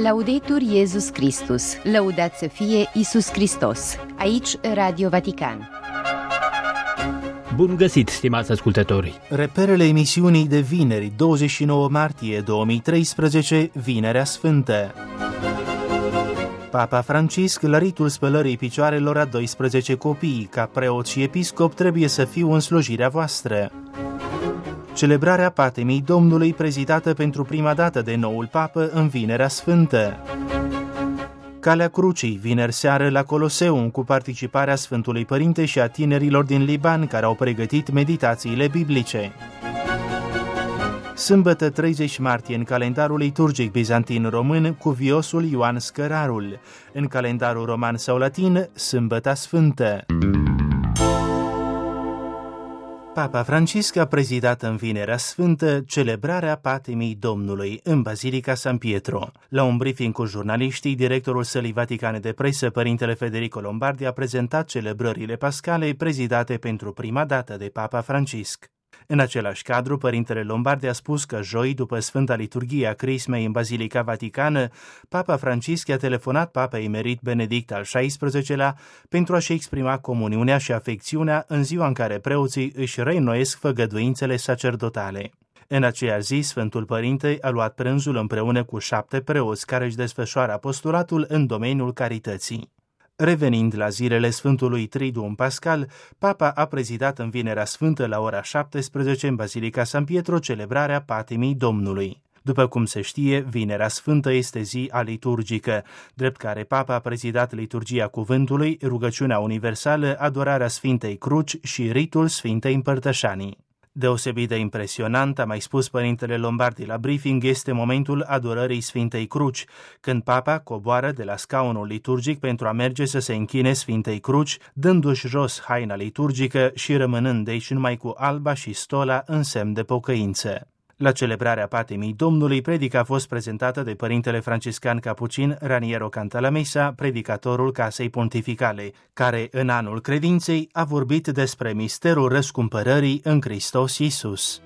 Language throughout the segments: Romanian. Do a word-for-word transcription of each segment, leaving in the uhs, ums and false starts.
Laudetur Iesus Christus, lăudat să fie Iisus Hristos. Aici Radio Vatican. Bun găsit, stimați ascultători! Reperele emisiunii de vineri, douăzeci și nouă martie două mii treisprezece, Vinerea Sfântă. Papa Francisc, la ritul spălării picioarelor a doisprezece copii, ca preot și episcop trebuie să fiu în slujirea voastră. Celebrarea Patimii Domnului, prezidată pentru prima dată de noul papă în Vinerea Sfântă. Calea Crucii, vineri seară la Coloseum, cu participarea Sfântului Părinte și a tinerilor din Liban care au pregătit meditațiile biblice. Sâmbătă treizeci martie în calendarul liturgic bizantin român, cuviosul Ioan Scărarul. În calendarul roman sau latin, Sâmbăta Sfântă. Papa Francisc a prezidat în Vinerea Sfântă celebrarea Patimii Domnului în Bazilica San Pietro. La un briefing cu jurnaliștii, directorul Sălii Vaticane de Presă, părintele Federico Lombardi, a prezentat celebrările pascale prezidate pentru prima dată de Papa Francisc. În același cadru, părintele Lombardi a spus că joi, după Sfânta Liturghie a Crismei în Bazilica Vaticană, Papa Francisc a telefonat Papei Emerit Benedict al șaisprezecelea pentru a-și exprima comuniunea și afecțiunea în ziua în care preoții își reînnoiesc făgăduințele sacerdotale. În aceea zi, Sfântul Părinte a luat prânzul împreună cu șapte preoți care își desfășoară apostolatul în domeniul carității. Revenind la zilele Sfântului Triduum Pascal, Papa a prezidat în Vinerea Sfântă la ora șaptesprezece în Bazilica San Pietro celebrarea Patimii Domnului. După cum se știe, Vinerea Sfântă este zi aliturgică, drept care Papa a prezidat liturgia cuvântului, rugăciunea universală, adorarea Sfintei Cruci și ritul Sfintei Împărtășanii. Deosebit de impresionant, a mai spus părintele Lombardi la briefing, este momentul adorării Sfintei Cruci, când Papa coboară de la scaunul liturgic pentru a merge să se închine Sfintei Cruci, dându-și jos haina liturgică și rămânând de aici numai cu alba și stola în semn de pocăință. La celebrarea Patimii Domnului, predica a fost prezentată de părintele franciscan capucin Raniero Cantalamessa, predicatorul Casei Pontificale, care în anul credinței a vorbit despre misterul răscumpărării în Hristos Iisus.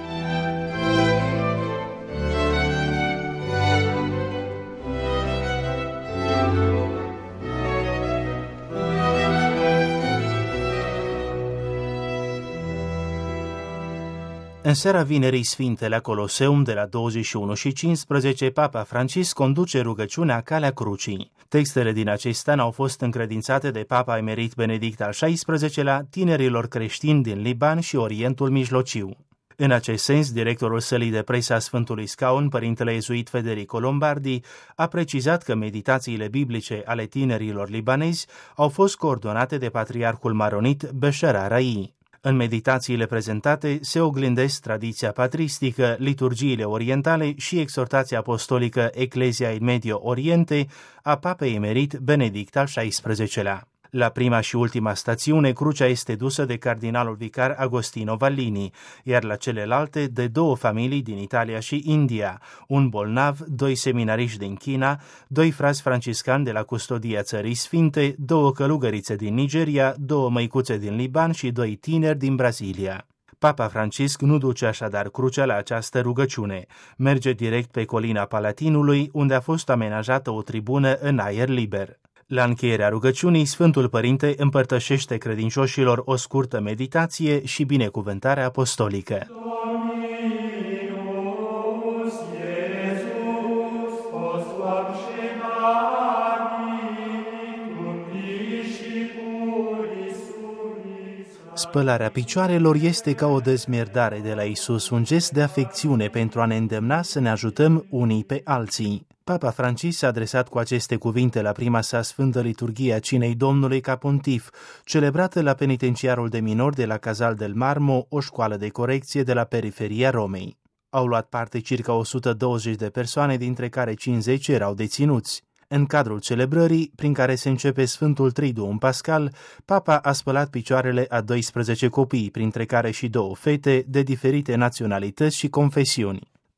În seara Vinerii Sfinte la Coloseum de la douăzeci și unu și cincisprezece, Papa Francisc conduce rugăciunea Calea Crucii. Textele din acest an au fost încredințate de Papa Emerit Benedict al șaisprezecelea tinerilor creștini din Liban și Orientul Mijlociu. În acest sens, directorul Sălii de Presă a Sfântului Scaun, părintele iezuit Federico Lombardi, a precizat că meditațiile biblice ale tinerilor libanezi au fost coordonate de patriarhul maronit Beșar Arai. În meditațiile prezentate se oglindesc tradiția patristică, liturgiile orientale și exhortația apostolică Ecclesia in Medio Oriente a Papei Emerit Benedict al șaisprezecelea. La prima și ultima stațiune, crucea este dusă de cardinalul vicar Agostino Vallini, iar la celelalte de două familii din Italia și India, un bolnav, doi seminariști din China, doi frați franciscani de la Custodia Țării Sfinte, două călugărițe din Nigeria, două măicuțe din Liban și doi tineri din Brazilia. Papa Francisc nu duce așadar crucea la această rugăciune. Merge direct pe colina Palatinului, unde a fost amenajată o tribună în aer liber. La încheierea rugăciunii, Sfântul Părinte împărtășește credincioșilor o scurtă meditație și binecuvântare apostolică. Spălarea picioarelor este ca o dezmierdare de la Iisus, un gest de afecțiune pentru a ne îndemna să ne ajutăm unii pe alții. Papa Francisc s-a adresat cu aceste cuvinte la prima sa Sfântă Liturghie a Cinei Domnului ca pontif, celebrată la penitenciarul de minori de la Casal del Marmo, o școală de corecție de la periferia Romei. Au luat parte circa o sută douăzeci de persoane, dintre care cincizeci erau deținuți. În cadrul celebrării, prin care se începe Sfântul Triduum Pascal, Papa a spălat picioarele a doisprezece copii, printre care și două fete de diferite naționalități și confesiuni.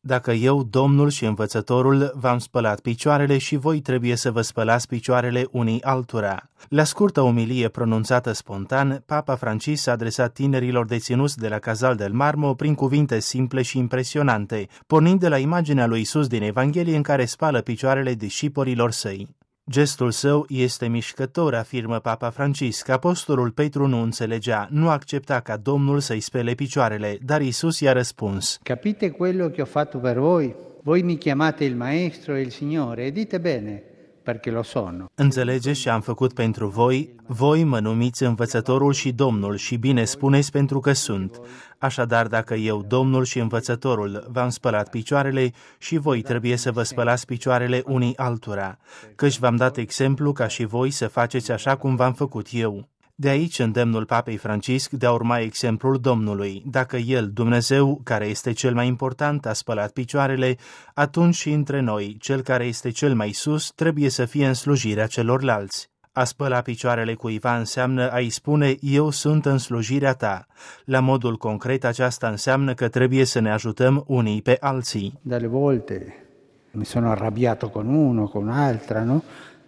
Dacă eu, Domnul și Învățătorul, v-am spălat picioarele și voi trebuie să vă spălați picioarele unii altora. La scurtă omilie pronunțată spontan, Papa Francis s-a adresat tinerilor deținuți de la Casal del Marmo prin cuvinte simple și impresionante, pornind de la imaginea lui Isus din Evanghelie în care spală picioarele discipolilor săi. Gestul său este mișcător, afirmă Papa Francisc. Apostolul Petru nu înțelegea, nu accepta ca Domnul să-i spele picioarele, dar Isus i-a răspuns: Capite quello che ho fatto per voi? Voi mi chiamate il Maestro e il Signore, e dite bene, perché lo sono. Înțelegeți ce am făcut pentru voi? Voi mă numiți Învățătorul și Domnul și bine spuneți pentru că sunt. Așadar, dacă eu, Domnul și Învățătorul, v-am spălat picioarele, și voi trebuie să vă spălați picioarele unii altora, căci v-am dat exemplu ca și voi să faceți așa cum v-am făcut eu. De aici îndemnul Papei Francisc de a urma exemplul Domnului. Dacă El, Dumnezeu, care este cel mai important, a spălat picioarele, atunci și între noi, Cel care este cel mai sus, trebuie să fie în slujirea celorlalți. A spăla picioarele cuiva înseamnă a-i spune: eu sunt în slujirea ta. La modul concret, aceasta înseamnă că trebuie să ne ajutăm unii pe alții. Dalle volte mi sono arrabbiato con uno, con un'altra, no?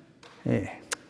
E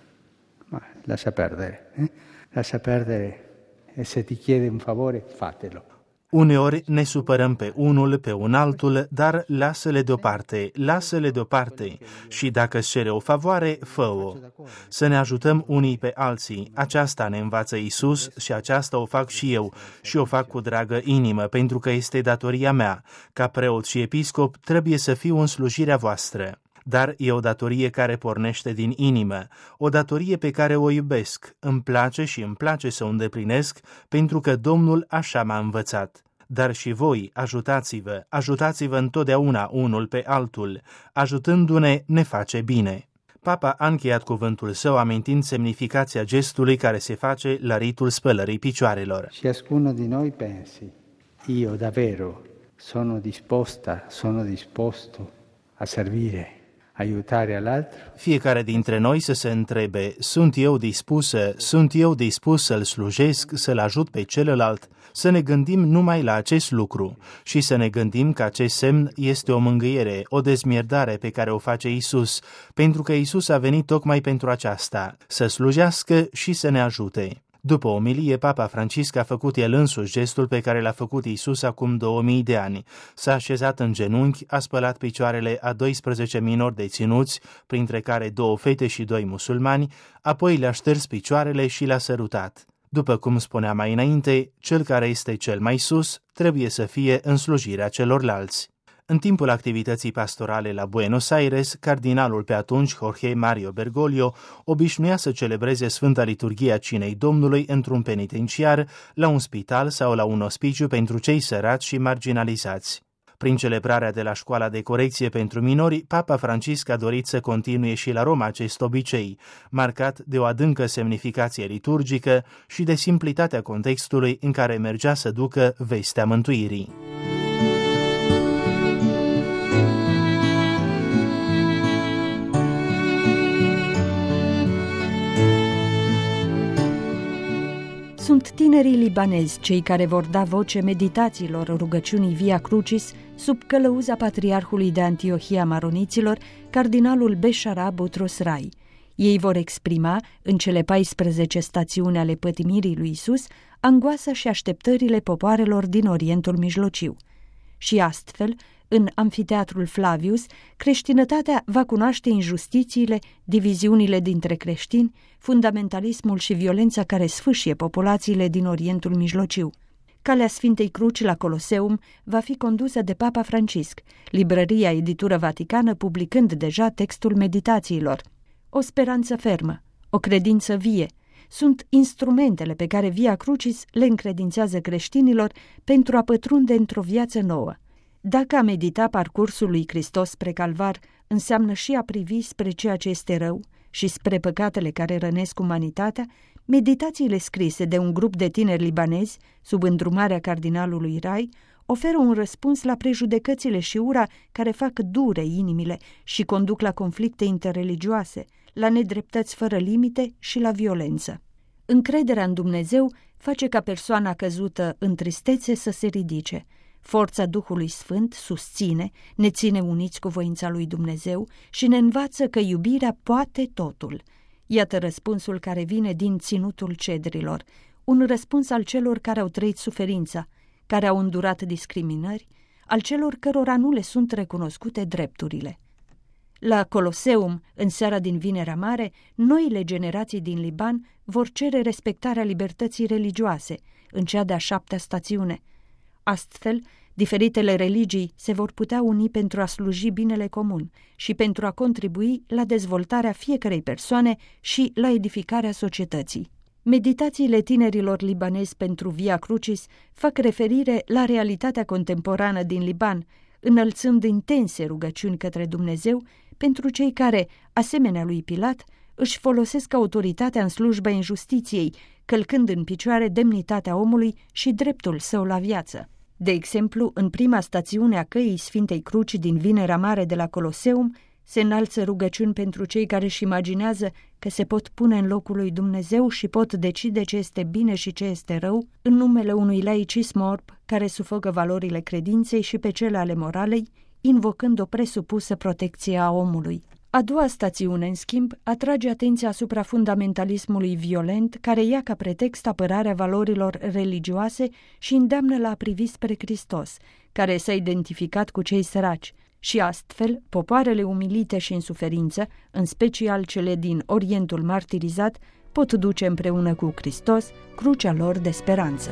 ma lascia perdere, eh? Lascia perdere, e se ti chiede un favore, fatelo. Uneori ne supărăm pe unul, pe un altul, dar lasă-le deoparte, lasă-le deoparte și dacă îți cere o favoare, fă-o. Să ne ajutăm unii pe alții, aceasta ne învață Isus și aceasta o fac și eu și o fac cu dragă inimă, pentru că este datoria mea. Ca preot și episcop trebuie să fiu în slujirea voastră. Dar e o datorie care pornește din inimă, o datorie pe care o iubesc, îmi place și îmi place să o îndeplinesc, pentru că Domnul așa m-a învățat. Dar și voi ajutați-vă, ajutați-vă întotdeauna unul pe altul, ajutându-ne ne face bine. Papa a încheiat cuvântul său amintind semnificația gestului care se face la ritul spălării picioarelor. Ciascuno di noi pensi: io davvero sono disposta, sono disposto a servire, aiutare all'altro. Fiecare dintre noi să se întrebe: sunt eu dispusă, sunt eu dispus să-l slujesc, să-l ajut pe celălalt? Să ne gândim numai la acest lucru și să ne gândim că acest semn este o mângâiere, o dezmierdare pe care o face Isus, pentru că Isus a venit tocmai pentru aceasta, să slujească și să ne ajute. După omilie, Papa Francisc a făcut el însuși gestul pe care l-a făcut Isus acum două mii de ani. S-a așezat în genunchi, a spălat picioarele a doisprezece minori deținuți, printre care două fete și doi musulmani, apoi le-a șters picioarele și le-a sărutat. După cum spunea mai înainte, cel care este cel mai sus trebuie să fie în slujirea celorlalți. În timpul activității pastorale la Buenos Aires, cardinalul pe atunci, Jorge Mario Bergoglio, obișnuia să celebreze Sfânta Liturghie a Cinei Domnului într-un penitenciar, la un spital sau la un ospiciu pentru cei sărați și marginalizați. Prin celebrarea de la școala de corecție pentru minori, Papa Francisc a dorit să continue și la Roma acest obicei, marcat de o adâncă semnificație liturgică și de simplitatea contextului în care mergea să ducă vestea mântuirii. Sunt tinerii libanezi cei care vor da voce meditațiilor rugăciunii Via Crucis sub călăuza patriarhului de Antiohia Maroniților, cardinalul Beshara Butros Rai. Ei vor exprima, în cele paisprezece stațiuni ale pătimirii lui Isus, angoasa și așteptările popoarelor din Orientul Mijlociu. Și astfel, în Amfiteatrul Flavius, creștinătatea va cunoaște injustițiile, diviziunile dintre creștini, fundamentalismul și violența care sfâșie populațiile din Orientul Mijlociu. Calea Sfintei Cruci la Coloseum va fi condusă de Papa Francisc, librăria Editură Vaticană publicând deja textul meditațiilor. O speranță fermă, o credință vie, sunt instrumentele pe care Via Crucis le încredințează creștinilor pentru a pătrunde într-o viață nouă. Dacă a medita parcursul lui Hristos spre calvar înseamnă și a privi spre ceea ce este rău și spre păcatele care rănesc umanitatea, meditațiile scrise de un grup de tineri libanezi, sub îndrumarea cardinalului Rai, oferă un răspuns la prejudecățile și ura care fac dure inimile și conduc la conflicte interreligioase, la nedreptăți fără limite și la violență. Încrederea în Dumnezeu face ca persoana căzută în tristețe să se ridice, Forța Duhului Sfânt susține, ne ține uniți cu voința lui Dumnezeu și ne învață că iubirea poate totul. Iată răspunsul care vine din ținutul cedrilor, un răspuns al celor care au trăit suferința, care au îndurat discriminări, al celor cărora nu le sunt recunoscute drepturile. La Coloseum, în seara din Vinerea Mare, noile generații din Liban vor cere respectarea libertății religioase, în cea de-a șaptea stațiune. Astfel, diferitele religii se vor putea uni pentru a sluji binele comun și pentru a contribui la dezvoltarea fiecărei persoane și la edificarea societății. Meditațiile tinerilor libanezi pentru Via Crucis fac referire la realitatea contemporană din Liban, înălțând intense rugăciuni către Dumnezeu pentru cei care, asemenea lui Pilat, își folosesc autoritatea în slujba injustiției, călcând în picioare demnitatea omului și dreptul său la viață. De exemplu, în prima stațiune a căii Sfintei Cruci din Vinerea Mare de la Coloseum, se înalță rugăciuni pentru cei care își imaginează că se pot pune în locul lui Dumnezeu și pot decide ce este bine și ce este rău, în numele unui laicism orb care sufocă valorile credinței și pe cele ale moralei, invocând o presupusă protecție a omului. A doua stațiune, în schimb, atrage atenția asupra fundamentalismului violent care ia ca pretext apărarea valorilor religioase și îndeamnă la a privi spre Hristos, care s-a identificat cu cei săraci, și astfel popoarele umilite și în suferință, în special cele din Orientul martirizat, pot duce împreună cu Hristos crucea lor de speranță.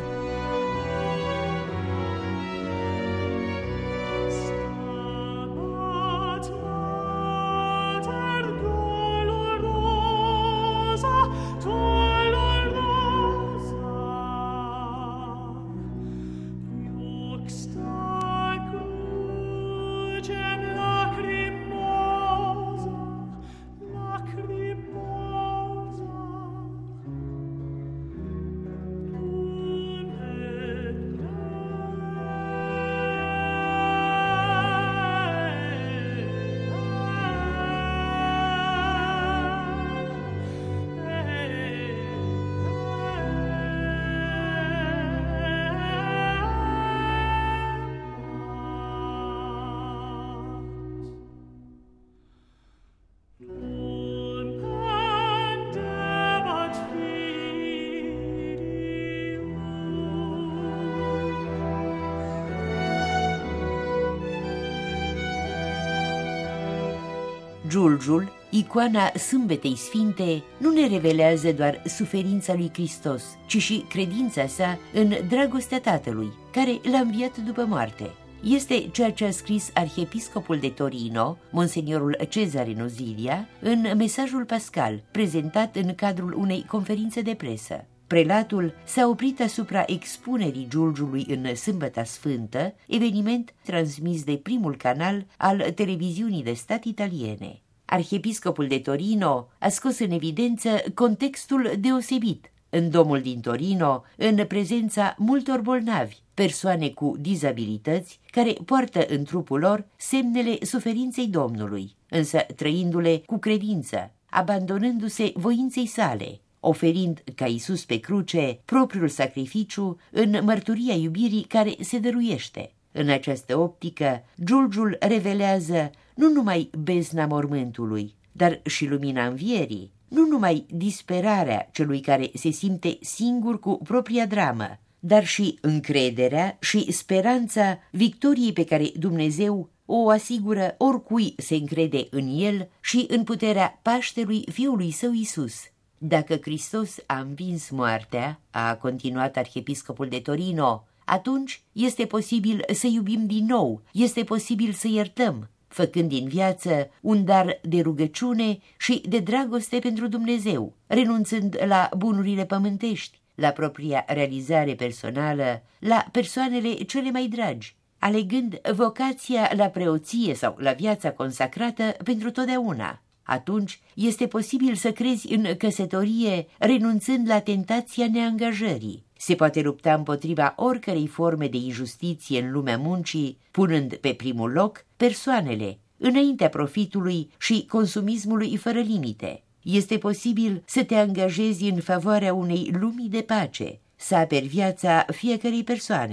Giulgiul, icoana Sâmbetei Sfinte, nu ne revelează doar suferința lui Hristos, ci și credința sa în dragostea Tatălui, care l-a înviat după moarte. Este ceea ce a scris arhiepiscopul de Torino, monseniorul Cezare Nozilia, în mesajul pascal, prezentat în cadrul unei conferințe de presă. Prelatul s-a oprit asupra expunerii Giulgiului în Sâmbăta Sfântă, eveniment transmis de primul canal al televiziunii de stat italiene. Arhiepiscopul de Torino a scos în evidență contextul deosebit în domul din Torino, în prezența multor bolnavi, persoane cu dizabilități care poartă în trupul lor semnele suferinței Domnului, însă trăindu-le cu credință, abandonându-se voinței sale, oferind ca Iisus pe cruce propriul sacrificiu în mărturia iubirii care se dăruiește. În această optică, Giulgiul revelează nu numai bezna mormântului, dar și lumina învierii, nu numai disperarea celui care se simte singur cu propria dramă, dar și încrederea și speranța victoriei pe care Dumnezeu o asigură oricui se încrede în el și în puterea Paștelui Fiului Său Iisus. Dacă Hristos a învins moartea, a continuat arhiepiscopul de Torino, atunci este posibil să iubim din nou, este posibil să iertăm, făcând din viață un dar de rugăciune și de dragoste pentru Dumnezeu, renunțând la bunurile pământești, la propria realizare personală, la persoanele cele mai dragi, alegând vocația la preoție sau la viața consacrată pentru totdeauna. Atunci este posibil să crezi în căsătorie renunțând la tentația neangajării. Se poate lupta împotriva oricărei forme de injustiție în lumea muncii, punând pe primul loc persoanele, înaintea profitului și consumismului fără limite. Este posibil să te angajezi în favoarea unei lumi de pace, să aperi viața fiecărei persoane.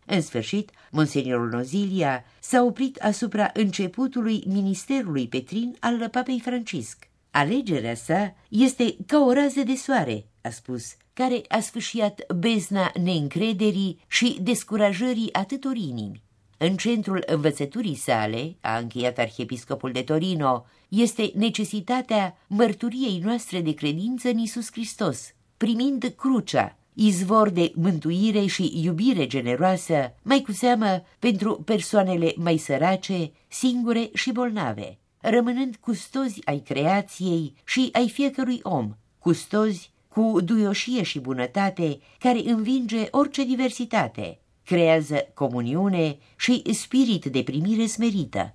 În sfârșit, Monseniorul Nozilia s-a oprit asupra începutului ministerului Petrin al Papei Francisc. Alegerea sa este ca o rază de soare, a spus, care a sfâșiat bezna neîncrederii și descurajării atâtor inimi. În centrul învățăturii sale, a încheiat arhiepiscopul de Torino, este necesitatea mărturiei noastre de credință în Iisus Hristos, primind crucea, izvor de mântuire și iubire generoasă, mai cu seamă pentru persoanele mai sărace, singure și bolnave, rămânând custozi ai creației și ai fiecărui om, custozi cu duioșie și bunătate care învinge orice diversitate, creează comuniune și spirit de primire smerită.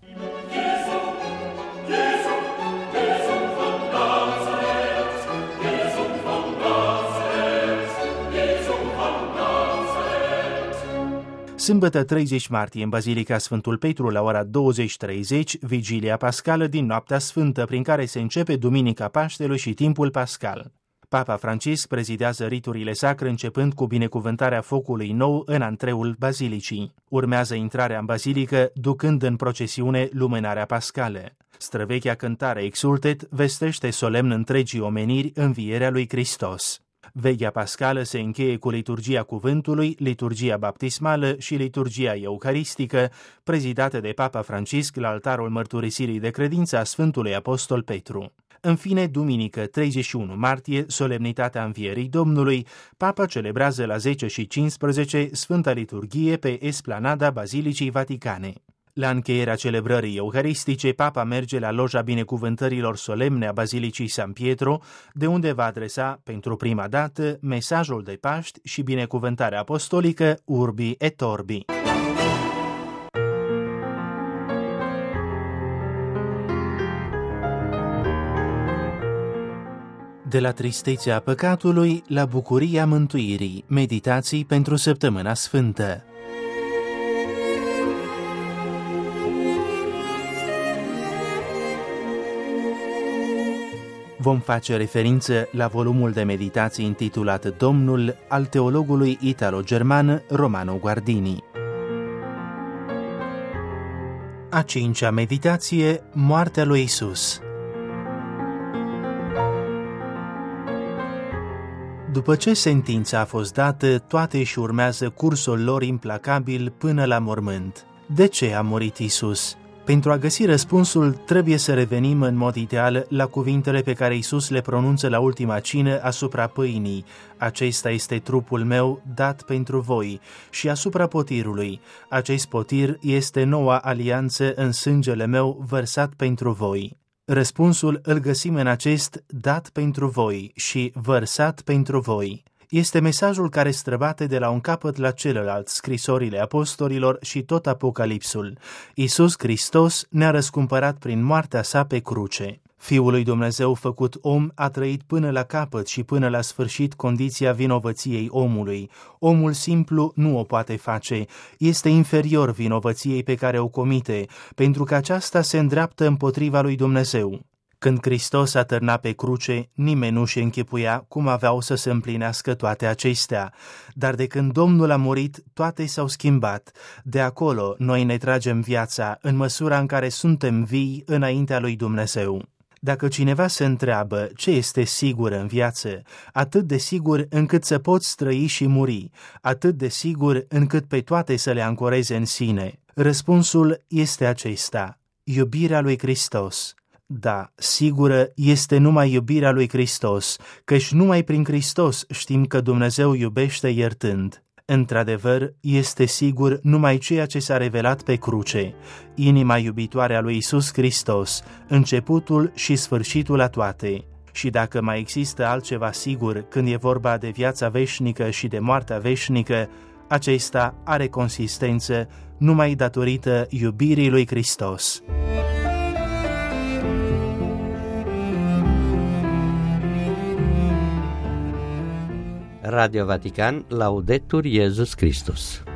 Sâmbătă treizeci martie, în Bazilica Sfântul Petru, la ora douăzeci și treizeci, Vigilia Pascală din Noaptea Sfântă, prin care se începe Duminica Paștelui și timpul pascal. Papa Francisc prezidează riturile sacre începând cu binecuvântarea focului nou în antreul bazilicii. Urmează intrarea în bazilică, ducând în procesiune lumânarea pascală. Străvechea cântare Exultet vestește solemn întregii omeniri învierea lui Hristos. Vechea pascală se încheie cu liturgia cuvântului, liturgia baptismală și liturgia eucaristică, prezidată de Papa Francisc la altarul mărturisirii de credință a Sfântului Apostol Petru. În fine, duminică treizeci și unu martie, solemnitatea Învierii Domnului, Papa celebrează la zece și cincisprezece Sfânta Liturghie pe esplanada Bazilicii Vaticane. La încheierea celebrării eucaristice, Papa merge la loja binecuvântărilor solemne a Bazilicii San Pietro, de unde va adresa pentru prima dată mesajul de Paști și binecuvântarea apostolică Urbi et Orbi. De la tristețea păcatului la bucuria mântuirii, meditații pentru Săptămâna Sfântă. Vom face referință la volumul de meditații intitulat Domnul al teologului italo-german Romano Guardini. A cincea meditație, moartea lui Isus. După ce sentința a fost dată, toate își urmează cursul lor implacabil până la mormânt. De ce a murit Isus? Pentru a găsi răspunsul, trebuie să revenim în mod ideal la cuvintele pe care Iisus le pronunță la ultima cină asupra pâinii. Acesta este trupul meu dat pentru voi, și asupra potirului. Acest potir este noua alianță în sângele meu vărsat pentru voi. Răspunsul îl găsim în acest dat pentru voi și vărsat pentru voi. Este mesajul care străbate de la un capăt la celălalt scrisorile apostolilor și tot Apocalipsul. Iisus Hristos ne-a răscumpărat prin moartea sa pe cruce. Fiul lui Dumnezeu făcut om a trăit până la capăt și până la sfârșit condiția vinovăției omului. Omul simplu nu o poate face, este inferior vinovăției pe care o comite, pentru că aceasta se îndreaptă împotriva lui Dumnezeu. Când Hristos a târnat pe cruce, nimeni nu-și închipuia cum aveau să se împlinească toate acestea. Dar de când Domnul a murit, toate s-au schimbat. De acolo noi ne tragem viața în măsura în care suntem vii înaintea lui Dumnezeu. Dacă cineva se întreabă ce este sigur în viață, atât de sigur încât să poți trăi și muri, atât de sigur încât pe toate să le ancoreze în sine, răspunsul este acesta: iubirea lui Hristos. Da, sigură este numai iubirea lui Hristos, căci numai prin Hristos știm că Dumnezeu iubește iertând. Într-adevăr, este sigur numai ceea ce s-a revelat pe cruce, inima iubitoare a lui Iisus Hristos, începutul și sfârșitul a toate. Și dacă mai există altceva sigur când e vorba de viața veșnică și de moartea veșnică, acesta are consistență numai datorită iubirii lui Hristos. Radio Vatican, Laudetur Iesus Christus.